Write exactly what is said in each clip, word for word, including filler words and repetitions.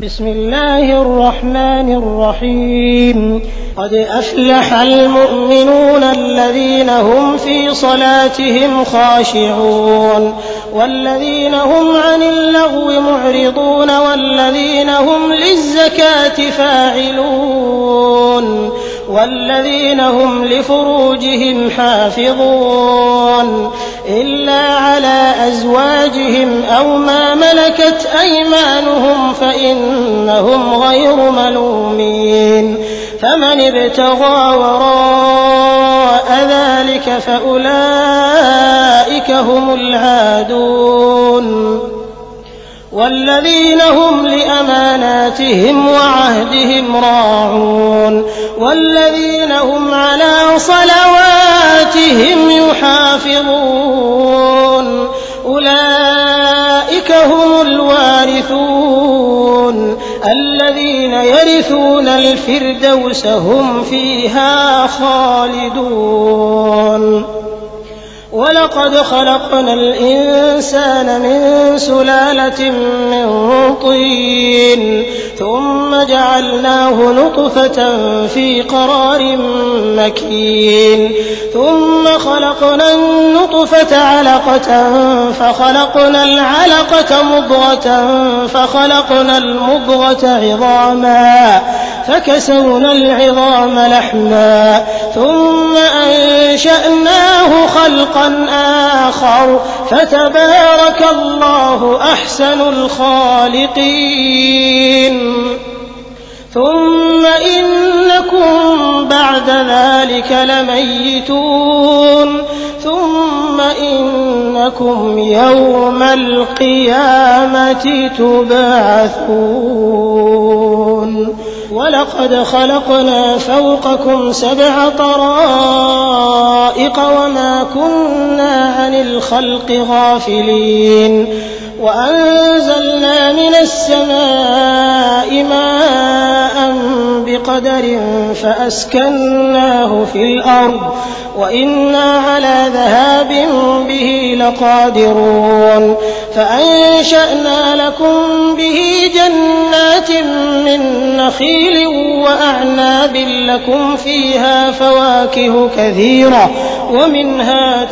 بسم الله الرحمن الرحيم قد أفلح المؤمنون الذين هم في صلاتهم خاشعون والذين هم عن اللغو معرضون والذين هم للزكاة فاعلون والذين هم لفروجهم حافظون إلا على أزواجهم أو ما ملكت أيمانهم فإنهم غير ملومين فمن ابتغى وراء ذلك فأولئك هم العادون والذين هم لأماناتهم وعهدهم راعون والذين هم على صلواتهم يحافظون أولئك هم الوارثون الذين يرثون الفردوس هم فيها خالدون ولقد خلقنا الإنسان من سلالة من طين ثم جعلناه نطفة في قرار مكين ثم خلقنا النطفة علقة فخلقنا العلقة مضغة فخلقنا المضغة عظاما فكسونا العظام لحما ثم أنشأناه خلقا آخر فتبارك الله أحسن الخالقين ثم إنكم بعد ذلك لميتون ثم إنكم يوم القيامة تبعثون ولقد خلقنا فوقكم سبع طرائق وما كنا عن الخلق غافلين وأنزلنا من السماء ماء بقدر فأسكناه في الأرض وإنا على ذهاب به لقادرون فأنشأنا لكم به جنات من نخيل وأعناب لكم فيها فواكه كثيرة ومنها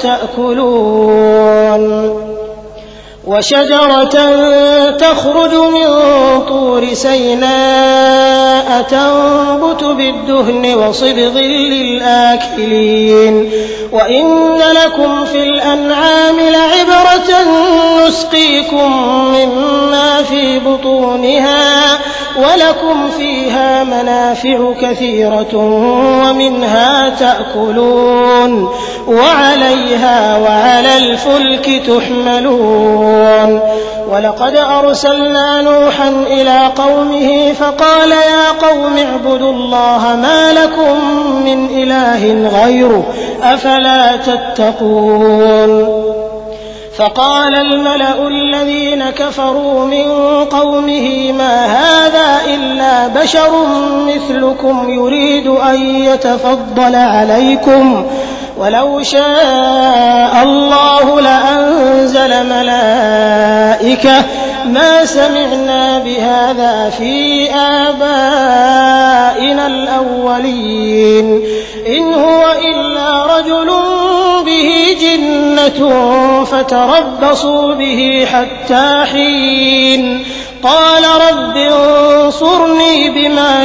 تأكلون وشجرة تخرج من طور سيناء تنبت بالدهن وصبغ للآكلين وإن لكم في الأنعام لعبرة نسقيكم مما في بطونها ولكم فيها منافع كثيرة ومنها تأكلون وعليها وعلى الفلك تحملون ولقد أرسلنا نوحا إلى قومه فقال يا قوم اعبدوا الله ما لكم من إله غيره أفلا تتقون فقال الملأ الذين كفروا من قومه ما هذا إلا بشر مثلكم يريد أن يتفضل عليكم ولو شاء الله لأنزل ملائكة ما سمعنا بهذا في آبائنا الأولين إن هو إلا رجل به جنة فتربصوا به حتى حين قال رب انصرني بما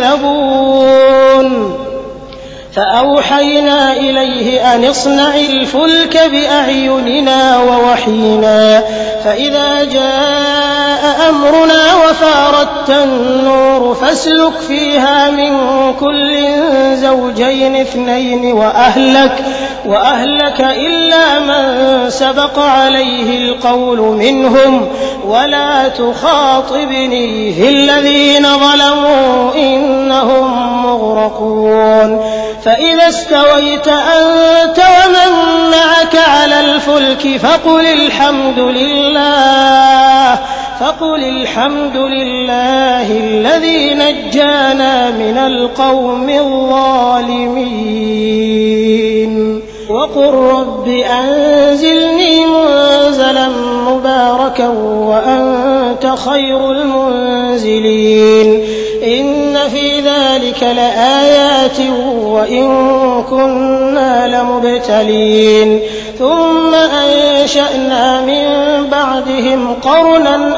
كذبون فأوحينا إليه أن اصنع الفلك بأعيننا ووحينا فإذا جاء أمرنا وفارت النور فاسلك فيها من كل زوجين اثنين وأهلك وأهلك إلا من سبق عليه القول منهم ولا تخاطبني في الذين ظلموا إنهم مغرقون فإذا استويت أنت ومن معك على الفلك فقل الحمد لله فقل الحمد لله الذي نجانا من القوم الظالمين وقل رب أنزلني منزلا مباركا وأنت خير المنزلين إن في ذلك لآيات وإن كنا لمبتلين ثم أنشأنا من بعدهم قرنا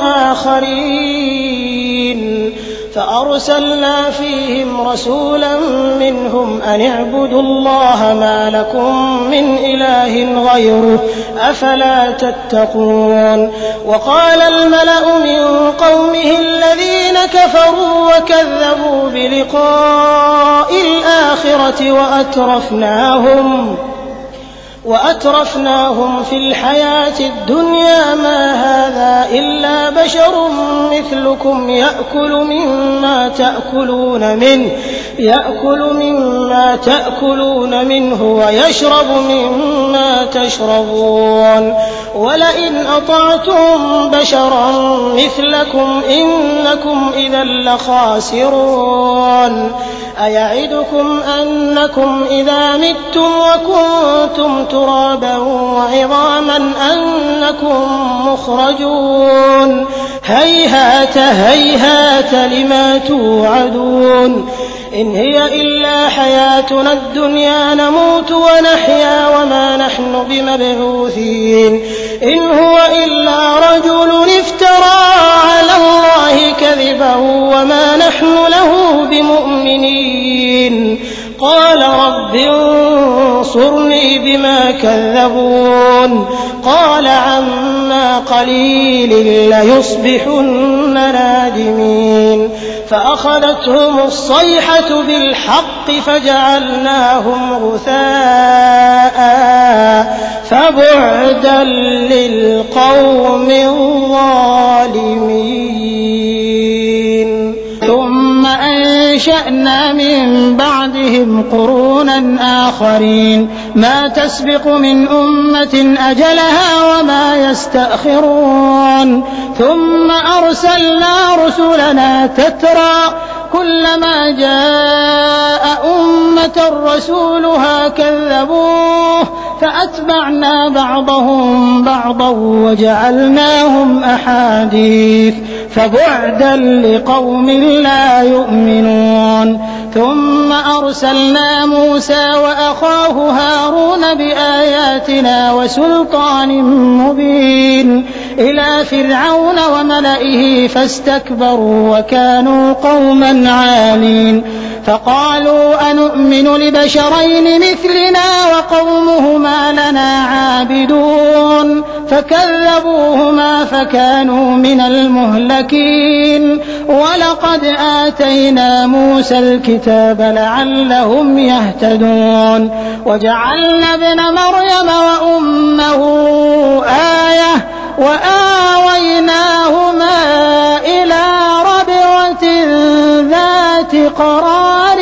آخرين فأرسلنا فيهم رسولا منهم أن اعبدوا الله ما لكم من إله غيره أفلا تتقون وقال الملأ من قومه الذين كفروا وكذبوا بلقاء الآخرة وأترفناهم وأترفناهم في الحياة الدنيا ما هذا إلا بشر مثلكم يأكل مما تأكلون منه يأكل مما تأكلون منه ويشرب مما تشربون ولئن أطعتم بشرا مثلكم إنكم إذا لخاسرون أيعدكم أنكم إذا متم وكنتم ترابا وعظاما أنكم مخرجون هيهات هيهات لما توعدون إن هي إلا حياتنا الدنيا نموت ونحيا وما نحن بمبعوثين إن هو إلا رجل افترى على الله كذبا وما نحن له بمؤمنين قال رب انصرني بما كذبون قال عما قليل ليصبحن نادمين فأخذتهم الصيحة بالحق فجعلناهم غثاء فبعدا للقوم الظالمين ثم أنشأنا من بعدهم قرونا آخرين ما تسبق من أمة أجلها وما يستأخرون ثم أرسلنا رسلنا تترى كلما جاء أمة رسولها كذبوه فأتبعنا بعضهم بعضا وجعلناهم أحاديث فبعدا لقوم لا يؤمنون ثم أرسلنا موسى وأخاه هارون بآياتنا وسلطان مبين إلى فرعون وملئه فاستكبروا وكانوا قوما عالين فقالوا أنؤمن لبشرين مثلنا وقومهما لنا عابدون فكذبوهما فكانوا من المهلكين ولقد آتينا موسى الكتاب لعلهم يهتدون وجعلنا ابن مريم وأمه آية وآويناهما إلى ربوة ذات قرار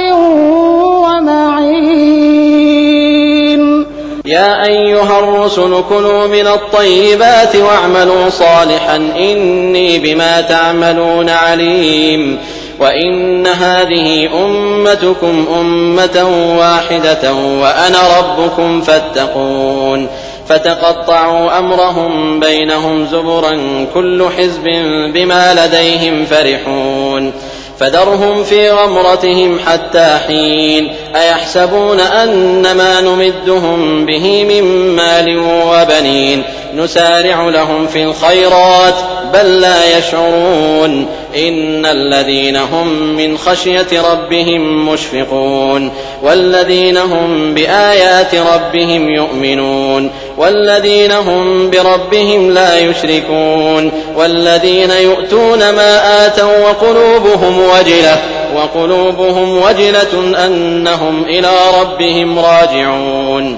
ومعين يا أيها الرسل كلوا من الطيبات واعملوا صالحا إني بما تعملون عليم وإن هذه أمتكم أمة واحدة وأنا ربكم فاتقون فتقطعوا أمرهم بينهم زبرا كل حزب بما لديهم فرحون فذرهم في غمرتهم حتى حين أيحسبون أن ما نمدهم به من مال وبنين نسارع لهم في الخيرات بل لا يشعرون إن الذين هم من خشية ربهم مشفقون والذين هم بآيات ربهم يؤمنون والذين هم بربهم لا يشركون والذين يؤتون ما آتوا وقلوبهم وجلة وقلوبهم وجلة أنهم إلى ربهم راجعون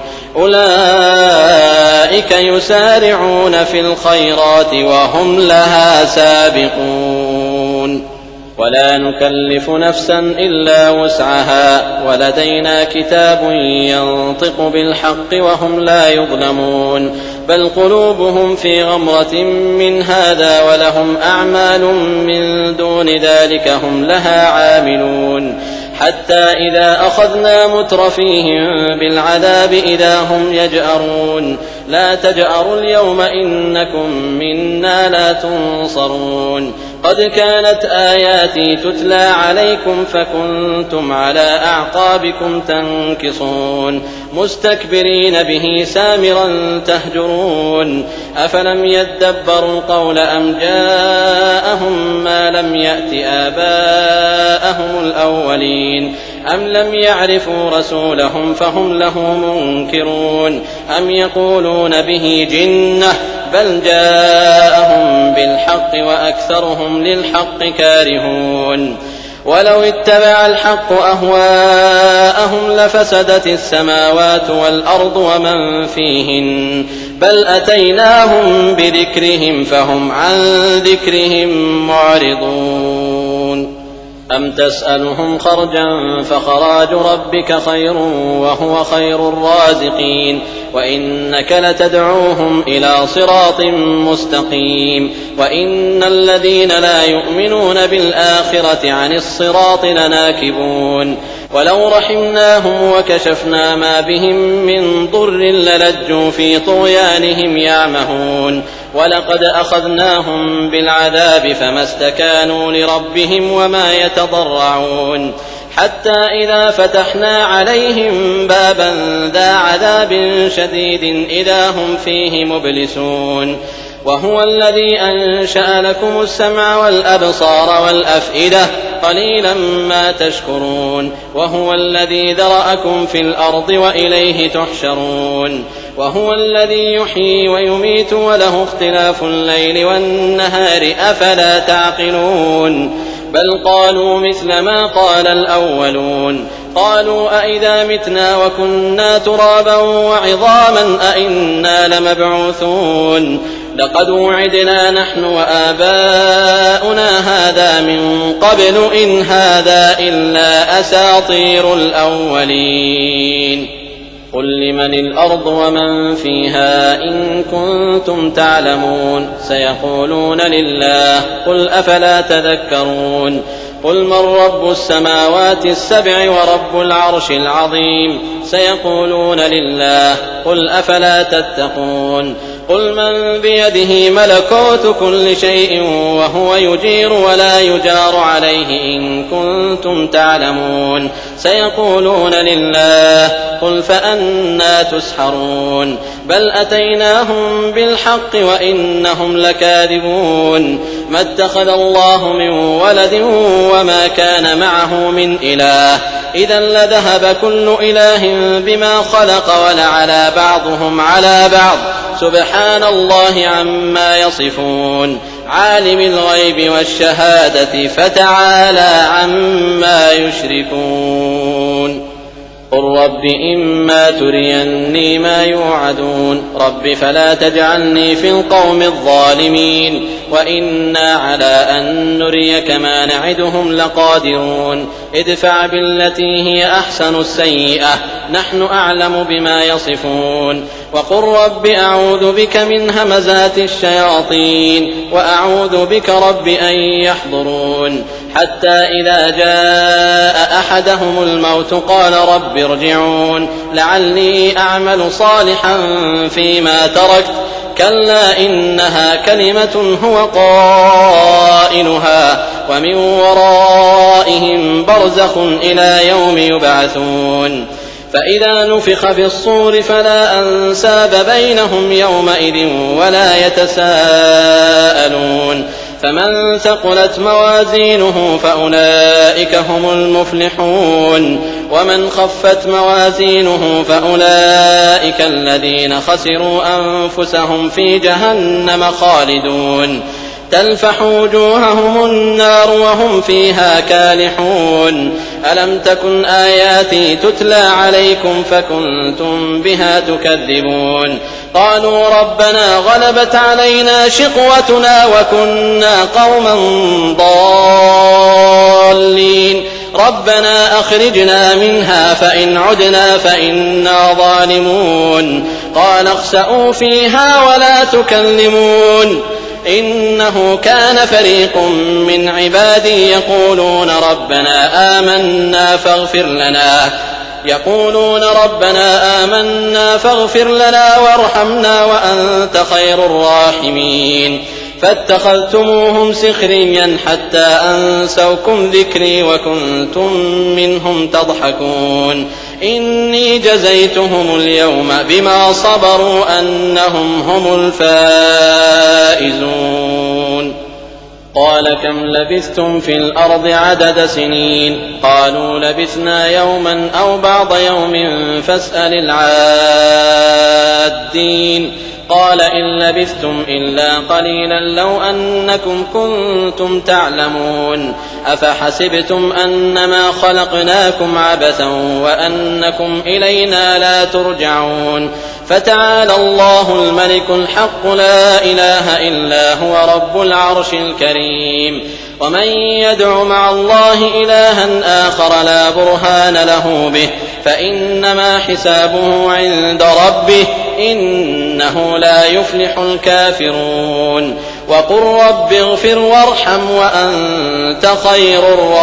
أولئك يسارعون في الخيرات وهم لها سابقون ولا نكلف نفسا إلا وسعها ولدينا كتاب ينطق بالحق وهم لا يظلمون بل قلوبهم في غمرة من هذا ولهم أعمال من دون ذلك هم لها عاملون حتى إذا أخذنا مترفيهم بالعذاب إذا هم يجأرون لا تجأروا اليوم إنكم منا لا تنصرون قد كانت آياتي تتلى عليكم فكنتم على أعقابكم تنكصون مستكبرين به سامرا تهجرون أفلم يدبروا القول أم جاءهم ما لم يأت آباءهم الأولين أم لم يعرفوا رسولهم فهم له منكرون أم يقولون به جنة بل جاءهم بالحق وأكثرهم للحق كارهون ولو اتبع الحق أهواءهم لفسدت السماوات والأرض ومن فيهن بل أتيناهم بذكرهم فهم عن ذكرهم معرضون أم تسألهم خرجا فخراج ربك خير وهو خير الرازقين وإنك لتدعوهم إلى صراط مستقيم وإن الذين لا يؤمنون بالآخرة عن الصراط لناكبون ولو رحمناهم وكشفنا ما بهم من ضر للجوا في طغيانهم يعمهون ولقد أخذناهم بالعذاب فما استكانوا لربهم وما يتضرعون حتى إذا فتحنا عليهم بابا ذا عذاب شديد إذا هم فيه مبلسون وهو الذي أنشأ لكم السمع والأبصار والأفئدة قليلا ما تشكرون وهو الذي ذرأكم في الأرض وإليه تحشرون وهو الذي يحيي ويميت وله اختلاف الليل والنهار أفلا تعقلون بل قالوا مثل ما قال الأولون قالوا أئذا متنا وكنا ترابا وعظاما أئنا لمبعوثون لقد وعدنا نحن وآباؤنا هذا من قبل إن هذا إلا أساطير الأولين قل لمن الأرض ومن فيها إن كنتم تعلمون سيقولون لله قل أفلا تذكرون قل من رب السماوات السبع ورب العرش العظيم سيقولون لله قل أفلا تتقون قل من بيده ملكوت كل شيء وهو يجير ولا يجار عليه إن كنتم تعلمون سيقولون لله قل فأنى تسحرون بل أتيناهم بالحق وإنهم لكاذبون ما اتخذ الله من ولد وما كان معه من إله إذا لذهب كل إله بما خلق ولعلى بعضهم على بعض سبحان الله عما يصفون عالم الغيب والشهادة فتعالى عما يشركون قل رب إما تريني ما يوعدون رب فلا تجعلني في القوم الظالمين وإنا على أن نريك ما نعدهم لقادرون ادفع بالتي هي أحسن السيئة نحن أعلم بما يصفون وقل رب أعوذ بك من همزات الشياطين وأعوذ بك رب أن يحضرون حتى إذا جاء أحدهم الموت قال رب ارجعون لعلي أعمل صالحا فيما تركت كلا إنها كلمة هو قائلها ومن ورائهم برزخ إلى يوم يبعثون فإذا نفخ في الصور فلا أنساب بينهم يومئذ ولا يتساءلون فمن ثقلت موازينه فأولئك هم المفلحون ومن خفت موازينه فأولئك الذين خسروا أنفسهم في جهنم خالدون تلفح وجوههم النار وهم فيها كالحون ألم تكن آياتي تتلى عليكم فكنتم بها تكذبون قالوا ربنا غلبت علينا شقوتنا وكنا قوما ضالين ربنا أخرجنا منها فإن عدنا فإنا ظالمون قال اخسئوا فيها ولا تكلمون إنه كان فريق من عبادي يقولون ربنا آمنا فاغفر لنا يقولون ربنا آمنا فاغفر لنا وارحمنا وأنت خير الراحمين فاتخذتموهم سخريا حتى أنسوكم ذكري وكنتم منهم تضحكون إني جزيتهم اليوم بما صبروا أنهم هم الفائزون قال كم لبثتم في الأرض عدد سنين قالوا لبثنا يوما أو بعض يوم فاسأل العادين قال إن لبثتم إلا قليلا لو أنكم كنتم تعلمون أفحسبتم أنما خلقناكم عبثا وأنكم إلينا لا ترجعون فتعالى الله الملك الحق لا إله إلا هو رب العرش الكريم ومن يدع مع الله إلها آخر لا برهان له به فإنما حسابه عند ربه إنه لا يفلح الكافرون وقل رب اغفر وارحم وأنت خير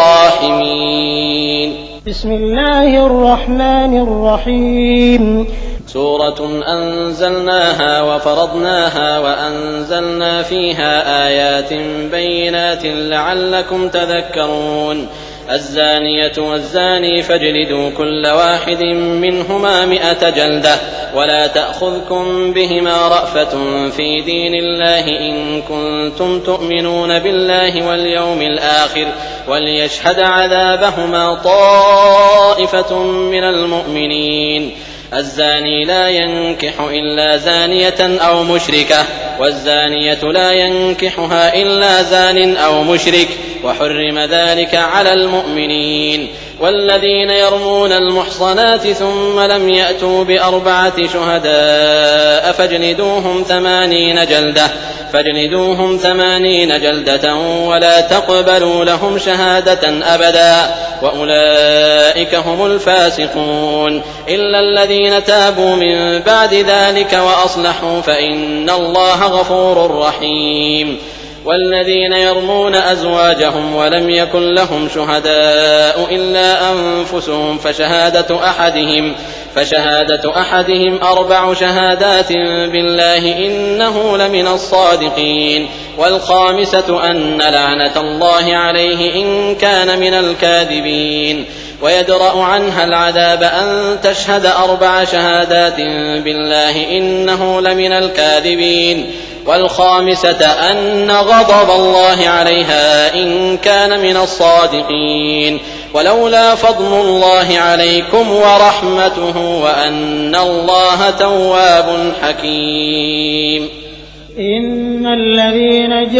الراحمين بسم الله الرحمن الرحيم سورة أنزلناها وفرضناها وأنزلنا فيها آيات بينات لعلكم تذكرون الزانية والزاني فاجلدوا كل واحد منهما مئة جلدة ولا تأخذكم بهما رأفة في دين الله إن كنتم تؤمنون بالله واليوم الآخر وليشهد عذابهما طائفة من المؤمنين الزاني لا ينكح إلا زانية أو مشركة والزانية لا ينكحها إلا زان أو مشرك وحرم ذلك على المؤمنين والذين يرمون المحصنات ثم لم يأتوا بأربعة شهداء فاجلدوهم ثمانين جلدة فاجلدوهم ثمانين جلدة ولا تقبلوا لهم شهادة أبدا وأولئك هم الفاسقون إلا الذين تابوا من بعد ذلك وأصلحوا فإن الله غفور رحيم والذين يرمون أزواجهم ولم يكن لهم شهداء إلا أنفسهم فشهادة أحدهم فشهادة أحدهم أربع شهادات بالله إنه لمن الصادقين والخامسة أن لعنة الله عليه إن كان من الكاذبين ويدرأ عنها العذاب أن تشهد أربع شهادات بالله إنه لمن الكاذبين والخامسة أن غضب الله عليها إن كان من الصادقين ولولا فضل الله عليكم ورحمته وأن الله تواب حكيم إن الذين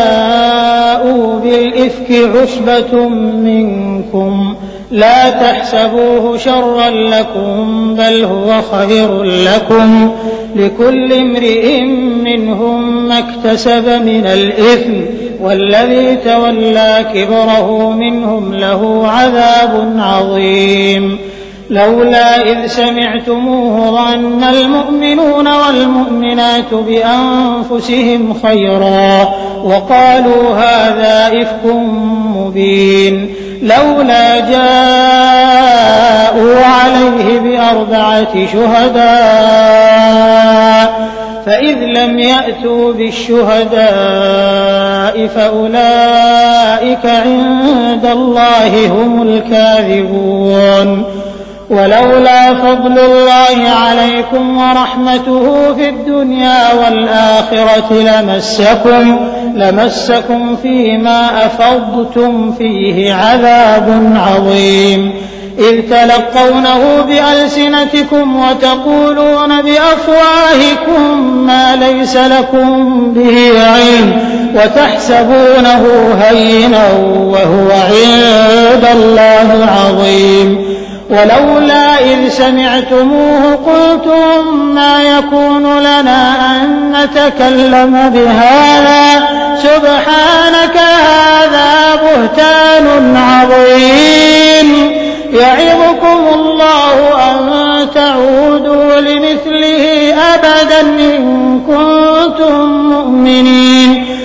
جاءوا بالإفك عصبة منكم لا تحسبوه شرا لكم بل هو خير لكم لكل امرئ منهم ما اكتسب من الإثم والذي تولى كبره منهم له عذاب عظيم لولا إذ سمعتموه ظن المؤمنون والمؤمنات بأنفسهم خيرا وقالوا هذا إفك مبين لولا جاءوا عليه بأربعة شهداء فإذ لم يأتوا بالشهداء فأولئك عند الله هم الكاذبون ولولا فضل الله عليكم ورحمته في الدنيا والآخرة لمسكم لمسكم فيما أفضتم فيه عذاب عظيم إذ تلقونه بألسنتكم وتقولون بأفواهكم ما ليس لكم به علم وتحسبونه هينا وهو عند الله عظيم ولولا إذ سمعتموه قلتم ما يكون لنا أن نتكلم بهذا سبحانك هذا بهتان عظيم يعظكم الله أن تعودوا لمثله أبدا إن كنتم مؤمنين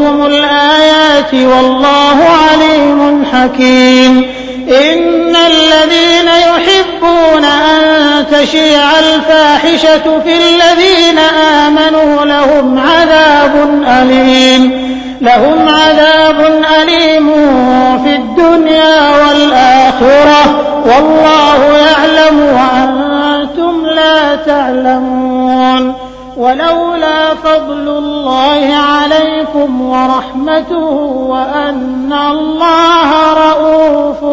لكم الآيات والله عليم حكيم. إن الذين يحبون أن تشيع الفاحشة في الذين آمنوا لهم عذاب أليم لهم عذاب أليم في الدنيا والآخرة والله يعلم وأنتم لا تعلمون. ولولا فضل الله عليكم ورحمته وأن الله رءوف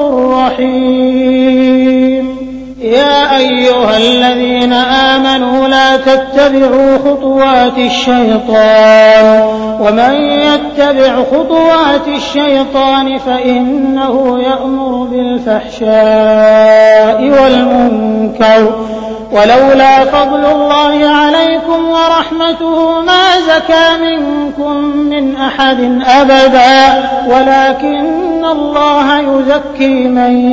رحيم. يا أيها الذين آمنوا لا تتبعوا خطوات الشيطان ومن يتبع خطوات الشيطان فإنه يأمر بالفحشاء والمنكر ولولا فضل الله عليكم ورحمته ما زكى منكم من أحد أبدا ولكن الله يزكي من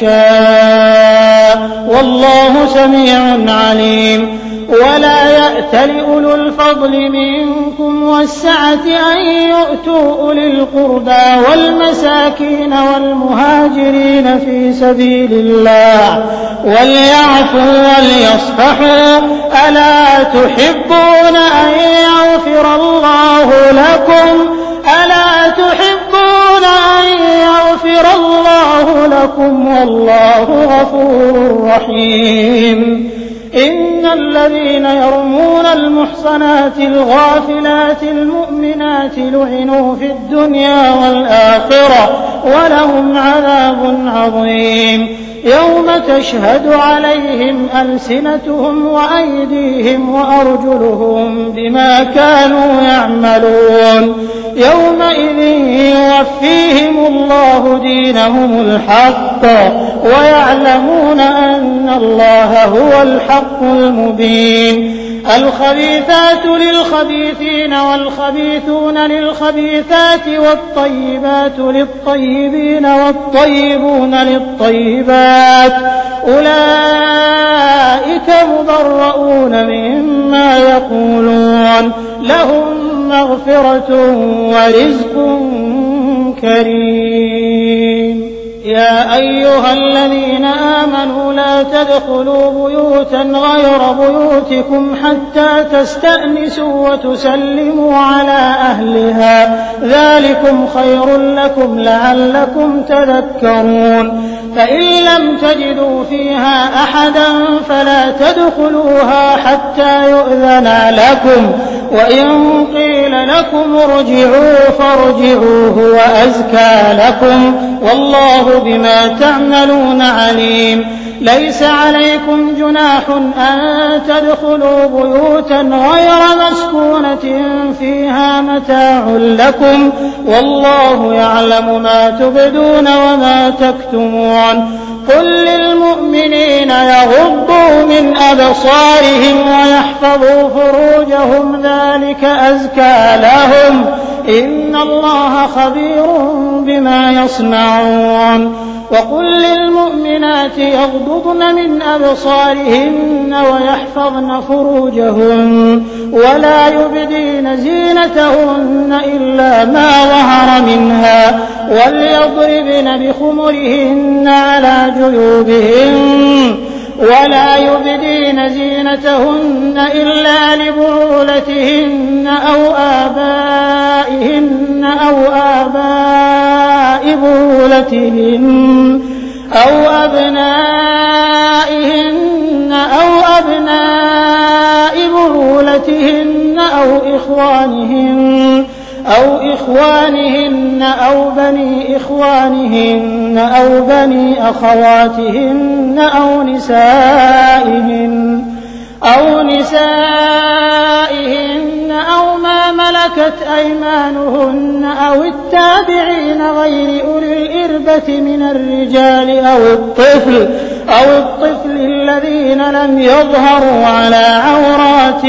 يشاء والله سميع عليم. ولا يأتل أولو الفضل منكم والسعة أن يؤتوا أولي القربى والمساكين والمهاجرين في سبيل الله وليعفوا وليصفحوا ألا تحبون أن يغفر الله لكم ألا تحبون أن يغفر الله لكم والله غفور رحيم. إن الذين يرمون المحصنات الغافلات المؤمنات لعنوا في الدنيا والآخرة ولهم عذاب عظيم. يوم تشهد عليهم ألسنتهم وأيديهم وأرجلهم بما كانوا يعملون يومئذ يوفيهم الله دينهم الحق ويعلمون أن الله هو الحق المبين. الخبيثات للخبيثين والخبيثون للخبيثات والطيبات للطيبين والطيبون للطيبات أولئك مبرؤون مما يقولون لهم مغفرة ورزق كريم. يا أيها الذين آمنوا لا تدخلوا بيوتا غير بيوتكم حتى تستأنسوا وتسلموا على أهلها ذلكم خير لكم لعلكم تذكرون. فإن لم تجدوا فيها أحدا فلا تدخلوها حتى يؤذن لكم وإن قيل لكم ارجعوا فارجعوا هو أزكى لكم والله بما تعملون عليم. ليس عليكم جناح أن تدخلوا بيوتا غير مسكونة فيها متاع لكم والله يعلم ما تبدون وما تكتمون. قل للمؤمنين يغضوا من أبصارهم ويحفظوا فروجهم ذلك أزكى لهم إن الله خبير بما يصنعون. وقل للمؤمنات يغضضن من أبصارهن ويحفظن فروجهن ولا يبدين زينتهن إلا ما ظهر منها وليضربن بخمرهن على جيوبهن ولا يبدين زينتهن إلا لبعولتهن أو آبائهن أو آباء بعولتهن أو أبنائهن أو أبناء بعولتهن أو إخوانهن أو إخوانهن أو بني إخوانهن أو بني أخواتهن أو نسائهن أو نسائهن أو ما ملكت أيمانهن أو التابعين غير أولي الإربة من الرجال أو الطفل أو الطفل الذين لم يظهروا على عورات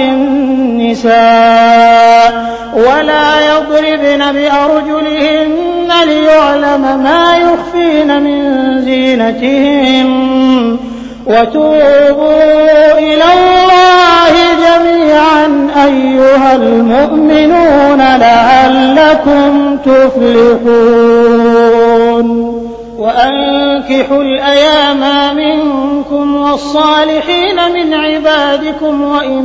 النساء ولا يضربن بأرجلهن ليعلم ما يخفين من زينتهن وتوبوا إلى الله جميعا أيها المؤمنون لعلكم تفلحون وأنكحوا الأيام منكم والصالحين من عبادكم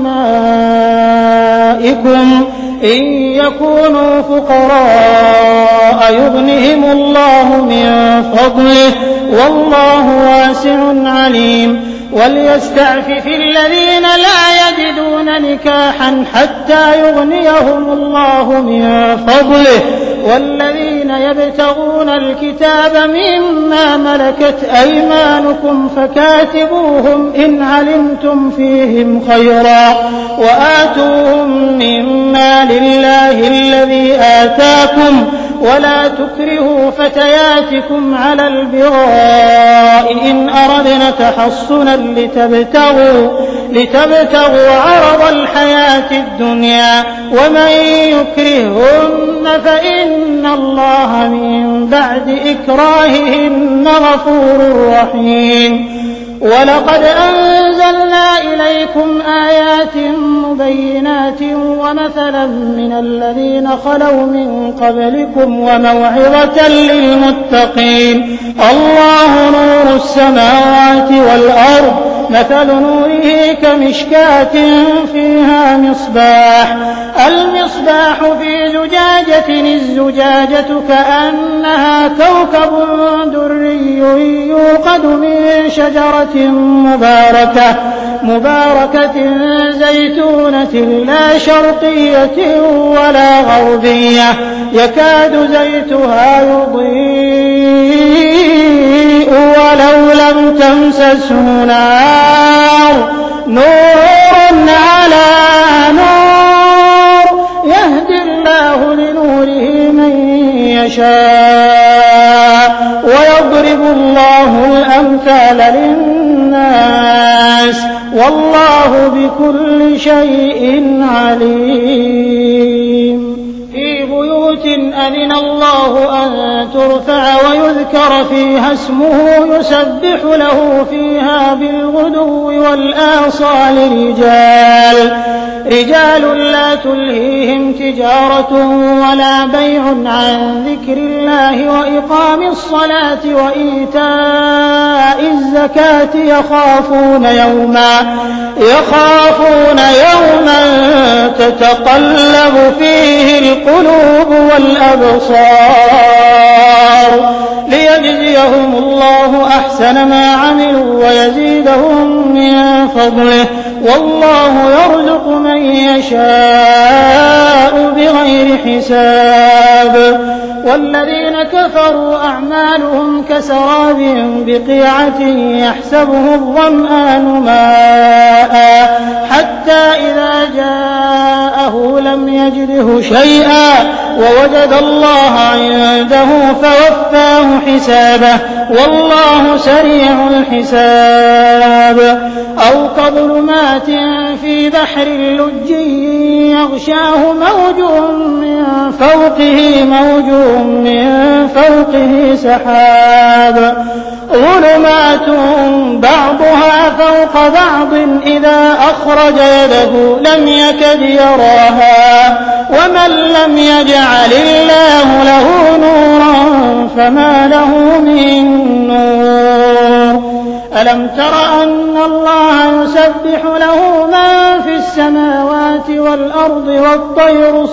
وإمائكم إن يكونوا فقراء يغنهم الله من فضله والله واسع عليم وليستعفف الذين لا يجدون نكاحا حتى يغنيهم الله من فضله والذين يبتغون الكتاب مما ملكت أيمانكم فكاتبوهم إن علمتم فيهم خيرا وآتوهم مما لله الذي آتاكم ولا تكرهوا فتياتكم على البغاء إن أردنا تحصنا لتبتغوا, لتبتغوا عرض الحياة الدنيا ومن يكرهن فإن الله من بعد إكراههن غفور رحيم ولقد أنزلنا إليكم آيات مبينات ومثلا من الذين خلوا من قبلكم وموعظة للمتقين الله نور السماوات والأرض مثل نوره كمشكاة فيها مصباح المصباح في زجاجة الزجاجة كأنها كوكب دري يوقد من شجرة مباركة مباركة زيتونة لا شرقية ولا غربية يكاد زيتها يضيء ولو لم تمسسه نار نور على نور يهدي الله لنوره من يشاء ويضرب الله الأمثال للناس والله بكل شيء عليم في بيوت أذن الله أن ترفع ويذكر فيها اسمه يسبح له فيها بالغدو والآصال رجال رجال لا تلهيهم تجارة ولا بيع عن ذكر الله وإقام الصلاة وإيتاء الزكاة يخافون يوما يخافون يوما تتقلب فيه القلوب والأبصار ليجزيهم الله أحسن ما عملوا ويزيدهم من فضله والله يرزق من يشاء بغير حساب والذين كفروا أعمالهم كسراب بقيعة يحسبه الظمآن ماء حتى إذا جاءه لم يجده شيئا ووجد الله عنده فوفاه حسابه والله سريع الحساب أو كظلمات في بحر لج يغشاه موج من فوقه موج من فوقه سحاب ظلمات بعضها فوق بعض إذا أخرج يده لم يكد يراها ومن لم يجعل الله له نورا فما له من نور ألم تر أن الله يسبح له من في السماوات والأرض والطير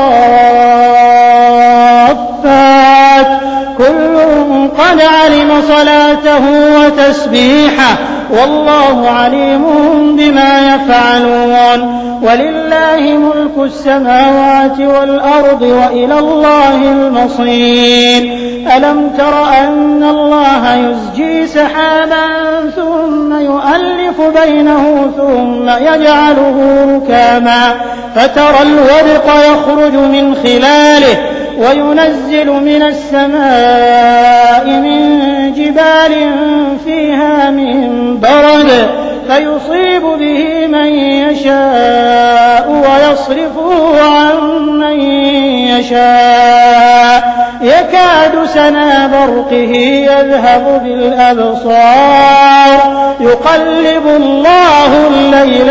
صافات كل قد علم صلاته وتسبيحه والله عليم بما يفعلون ولله ملك السماوات والأرض وإلى الله المصير ألم تر أن الله يزجي سحابا ثم يؤلف بينه ثم يجعله ركاما فترى الودق يخرج من خلاله وينزل من السماء من جبال فيها من برد فيصيب به من يشاء ويصرفه عن من يشاء يكاد حسنا برقه يذهب بالأبصار يقلب الله الليل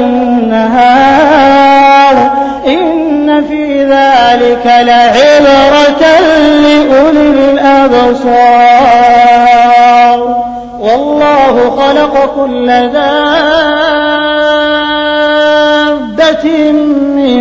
والنهار إن في ذلك لعبرة لأولي الأبصار والله خلق كل دابة من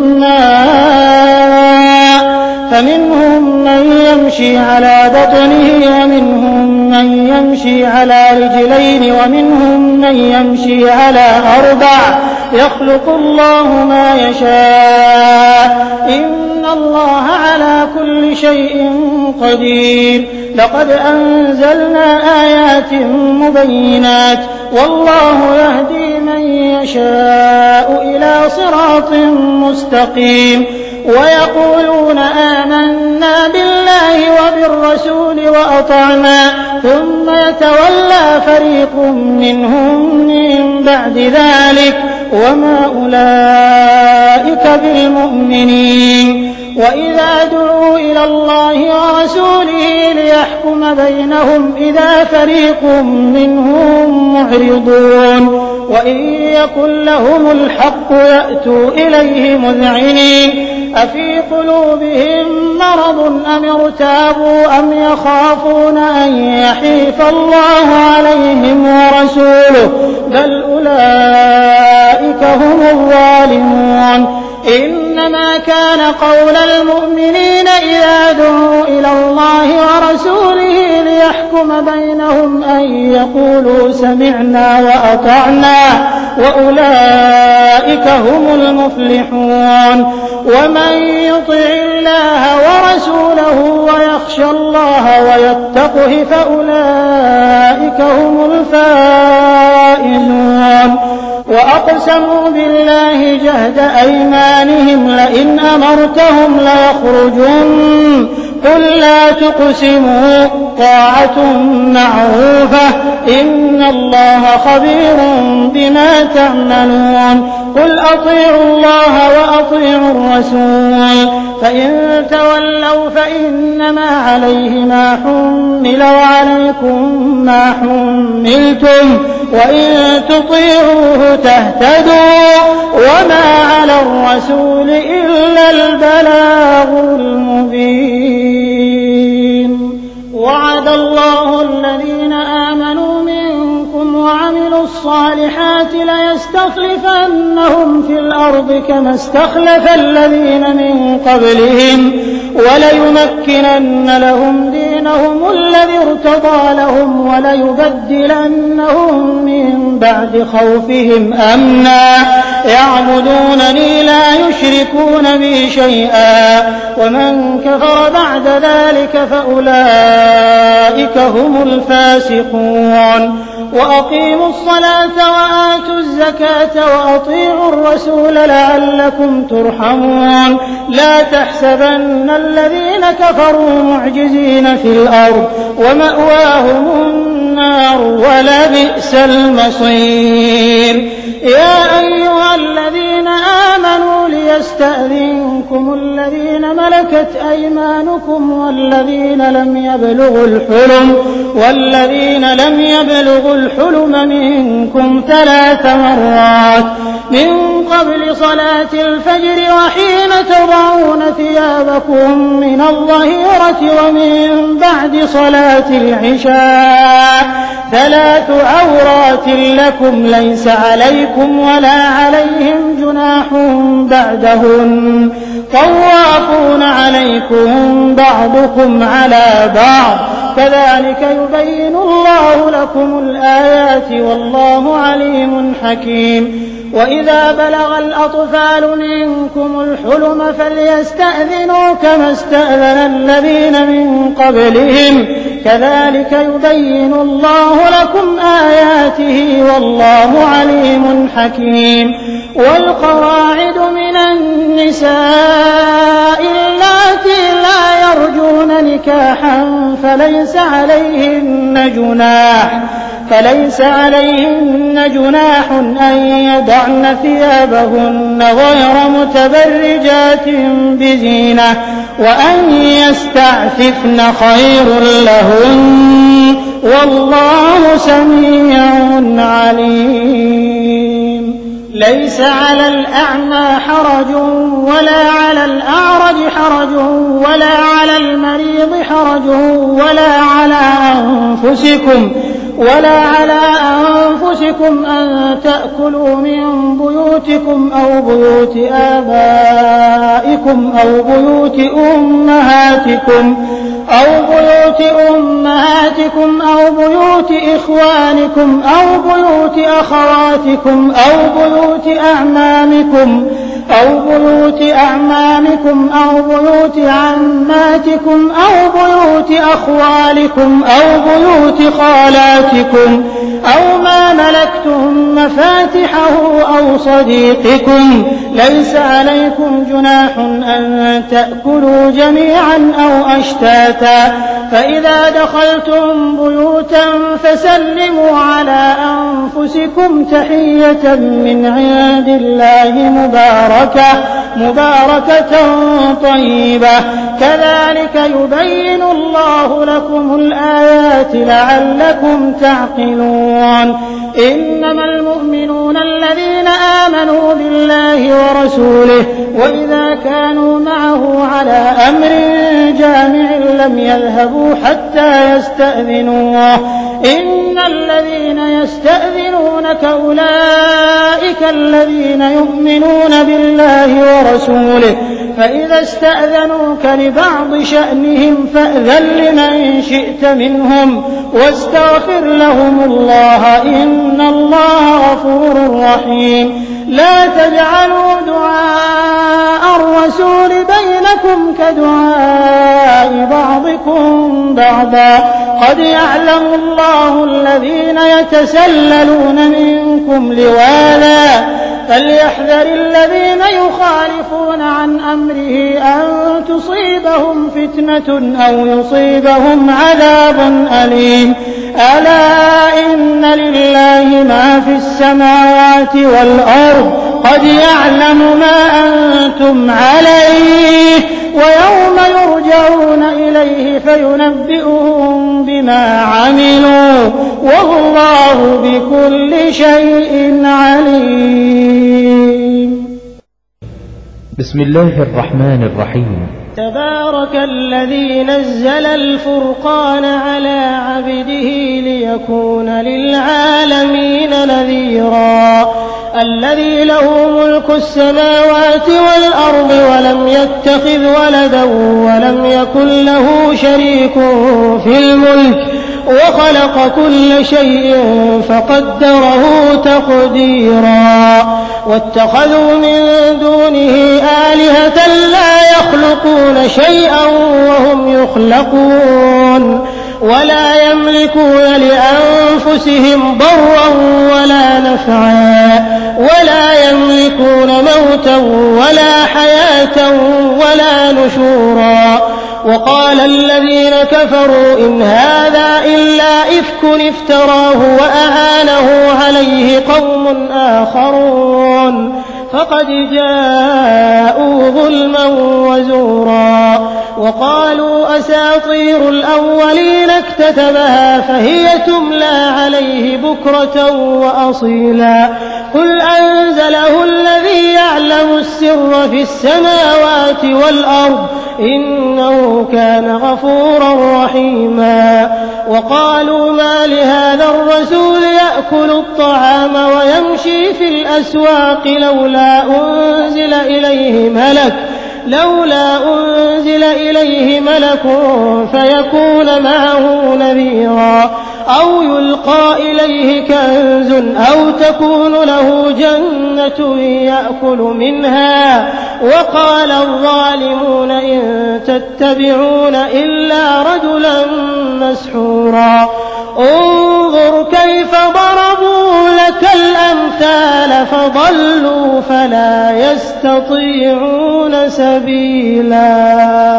ماء فمنهم من يمشي على بطنه ومنهم من يمشي على رجلين ومنهم من يمشي على أربع يخلق الله ما يشاء إن الله على كل شيء قدير لقد أنزلنا آيات مبينات والله يهدي من يشاء إلى صراط مستقيم ويقولون آمنا بالله وبالرسول وأطعنا ثم يتولى فريق منهم من بعد ذلك وما أولئك بالمؤمنين وإذا دعوا إلى الله ورسوله ليحكم بينهم إذا فريق منهم معرضون وإن يكن لهم الحق يأتوا إليه مذعنين أفي قلوبهم مرض أم ارتابوا أم يخافون أن يحيف الله عليهم ورسوله بل أولئك هم الظالمون إنما كان قول المؤمنين إذا دعوا إلى الله ورسوله ليحكم بينهم أن يقولوا سمعنا وأطعنا وأولئك هم المفلحون ومن يطع الله ورسوله ويخشى الله ويتقه فأولئك هم الفائزون وأقسموا بالله جهد أيمانهم لئن أمرتهم ليخرجن قل لا تقسموا طاعة معروفة إن الله خبير بما تعملون قل أطيعوا الله وأطيعوا الرسول فإن تولوا فإنما عليه ما حمل وعليكم ما حملتم وإن تطيعوه تهتدوا وما على الرسول إلا البلاغ المبين وعد الله الذين آمنوا منكم وعملوا الصالحات ليستخلفنهم في الأرض كما استخلف الذين من قبلهم وليمكنن لهم دينهم الذي ارتضى لهم وليبدلنهم من بعد خوفهم أمنا يعبدونني لا يشركون بي شيئا ومن كفر بعد ذلك فأولئك هم الفاسقون وأقيموا الصلاة وآتوا الزكاة وأطيعوا الرسول لعلكم ترحمون لا تحسبن الذين كفروا معجزين في الأرض ومأواهم النار ولبئس المصير يا أيها الذين آمنوا ليستأذنكم الذين ملكت أيمانكم والذين لم يبلغوا الحلم والذين لم يبلغوا الحلم منكم ثلاث مرات من قبل صلاة الفجر وحين تضعون ثيابكم من الظهيرة ومن بعد صلاة العشاء ثلاث عورات لكم ليس عليكم ولا عليهم جناح بعدهن طوافون عليكم بعضكم على بعض كذلك يبين الله لكم الآيات والله عليم حكيم وإذا بلغ الأطفال منكم الحلم فليستأذنوا كما استأذن الذين من قبلهم كذلك يبين الله لكم آياته والله عليم حكيم والقواعد من النساء اللاتي لا يرجون نكاحا فليس عليهن جناح فليس عليهن جناح أن يدعن ثيابهن غير متبرجات بزينة وأن يستعففن خير لهن والله سميع عليم. ليس على الأعمى حرج ولا على الأعرج حرج ولا على المريض حرج ولا على أنفسكم ولا على أنفسكم أن تأكلوا من بيوتكم أو بيوت آبائكم أو بيوت أمهاتكم أو بيوت أمهاتكم أو بيوت إخوانكم أو بيوت أخواتكم أو بيوت أعمامكم أو بيوت أعمامكم أو بيوت عماتكم أو بيوت أخوالكم أو بيوت خالاتكم أو ما ملكتم مفاتحه أو صديقكم. ليس عليكم جناح أن تأكلوا جميعا أو أشتاتا فإذا دخلتم بيوتا فسلموا على أنفسكم تحية من عند الله مباركة مباركة طيبة كذلك يبين الله لكم الآيات لعلكم تعقلون. إنما المؤمنون الذين آمنوا بالله ورسوله وإذا كانوا معه على أمر جامع لم يذهبوا حتى يستأذنوه إن الذين يستأذنونك أولئك الذين يؤمنون بالله ورسوله فإذا استأذنوك لبعض شأنهم فأذن لمن شئت منهم واستغفر لهم الله إن الله غفور رحيم. لا تجعلوا دعاء الرسول بينكم كدعاء بعضكم بعضا قد يعلم الله الذين يتسللون منكم لواذا فليحذر الذين يخالفون عن أمره أن تصيبهم فتنة أو يصيبهم عذاب أليم. ألا إن لله ما في السماوات والأرض قد يعلم ما أنتم عليه ويوم يرجعون إليه فينبئهم بما عملوا والله بكل شيء عليم. بسم الله الرحمن الرحيم. تبارك الذي نزل الفرقان على عبده ليكون للعالمين نذيرا الذي له ملك السماوات والأرض ولم يتخذ ولدا ولم يكن له شريك في الملك وخلق كل شيء فقدره تقديرا واتخذوا من دونه آلهة لا يخلقون شيئا وهم يخلقون ولا يملكون لأنفسهم ضرا ولا نفعا ولا يملكون موتا ولا حياة ولا نشورا. وقال الذين كفروا إن هذا إلا إفك افتراه وأعانه عليه قوم آخرون فقد جاءوا ظلما وزورا. وقالوا أساطير الأولين اكتتبها فهي تملى عليه بكرة وأصيلا قل أنزله الذي يعلم السر في السماوات والأرض إنه كان غفورا رحيما. وقالوا ما لهذا الرسول يأكل الطعام ويمشي في الأسواق لولا أنزل إليه ملك لولا أنزل إليه ملك فيكون معه نذيرا أو يلقى إليه كنز أو تكون له جنة يأكل منها. وقال الظالمون إن تتبعون إلا رجلا مسحورا. انظر كيف ضربوا لك الأمثال فضلوا فلا يستطيعون سبيلا.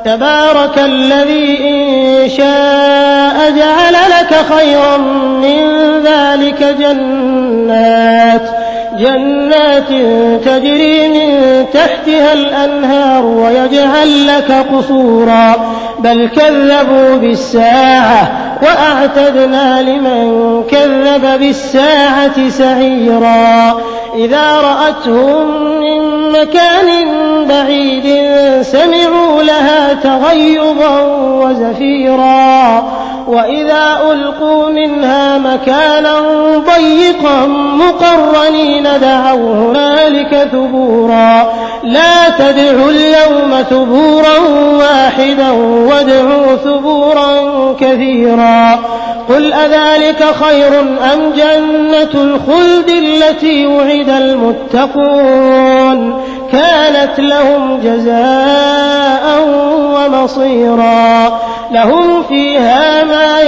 تبارك الذي إن شاء جعل لك خيرا من ذلك جنات جنات تجري من تحتها الأنهار ويجعل لك قصورا بل كذبوا بالساعة وأعتدنا لمن كذب بالساعة سعيرا إذا رأتهم من مكان بعيد سمعوا لها تغيظا وزفيرا وإذا ألقوا منها مكانا ضيقا مقرنين دعوا هنالك ثبورا لا تدعوا اليوم ثبورا واحدا وادعوا ثبورا كثيرا قل أذلك خير أم جنة الخلد التي وعد المتقون كانت لهم جزاء ومصيرا لهم فيها ما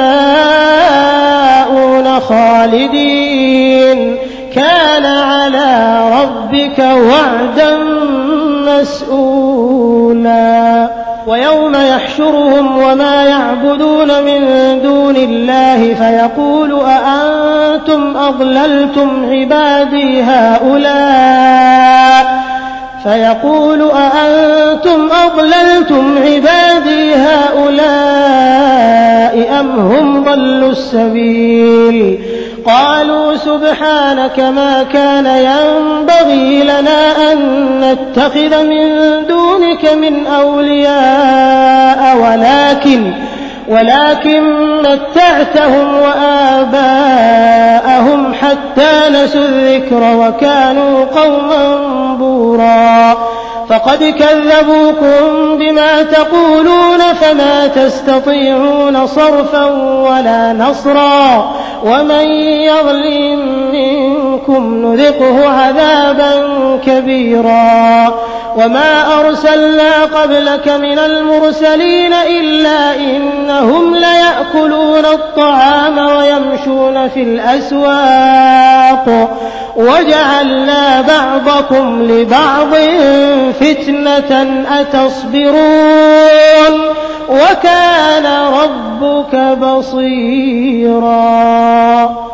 يشاءون خالدين كان على ربك وعدا مسئولا ويوم يحشرهم وما يعبدون من دون الله فيقول أأنتم أضللتم عبادي هؤلاء فيقول أأنتم أضللتم عبادي هؤلاء أم هم ضلوا السبيل قالوا سبحانك ما كان ينبغي لنا أن نتخذ من دونك من أولياء ولكن ولكن متعتهم وآباءهم حتى نسوا الذكر وكانوا قوما بورا فقد كذبوكم بما تقولون فما تستطيعون صرفا ولا نصرا ومن يظلم منكم نذقه عذابا كبيرا وما أرسلنا قبلك من المرسلين إلا إنهم ليأكلون الطعام ويمشون في الأسواق وجعلنا بعضكم لبعض فتنة أتصبرون وكان ربك بصيرا.